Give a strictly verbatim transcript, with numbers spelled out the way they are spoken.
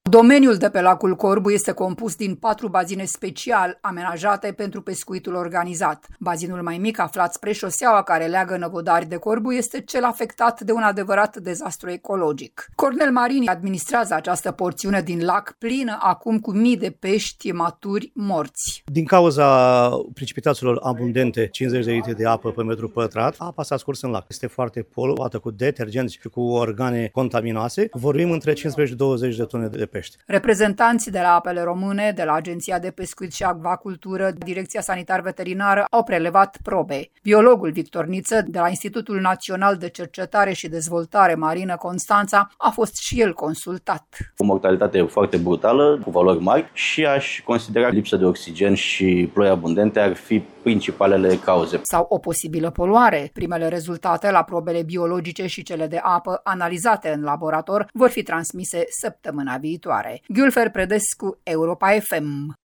Domeniul de pe lacul Corbu este compus din patru bazine special amenajate pentru pescuitul organizat. Bazinul mai mic, aflat spre șoseaua care leagă Năvodari de Corbu, este cel afectat de un adevărat dezastru ecologic. Cornel Marini administrează această porțiune din lac, plină acum cu mii de pești maturi morți. Din cauza precipitațiilor abundente, cincizeci de litri de apă pe metru pătrat, apa s-a scurs în lac. Este foarte poluată cu detergenți și cu organe contaminoase. Vorbim între cincisprezece și douăzeci de tone de pești. Reprezentanții de la Apele Române, de la Agenția de Pescuit și Acvacultură, Direcția Sanitar-Veterinară au prelevat probe. Biologul Victor Niță, de la Institutul Național de Cercetare și Dezvoltare Marină Constanța, a fost și el consultat. O mortalitate foarte brutală, cu valori mari, și aș considera lipsa de oxigen și ploi abundente ar fi principalele cauze. Sau o posibilă poluare. Primele rezultate la probele biologice și cele de apă analizate în laborator vor fi transmise săptămâna viitoare. Gülfer Predescu, Europa F M.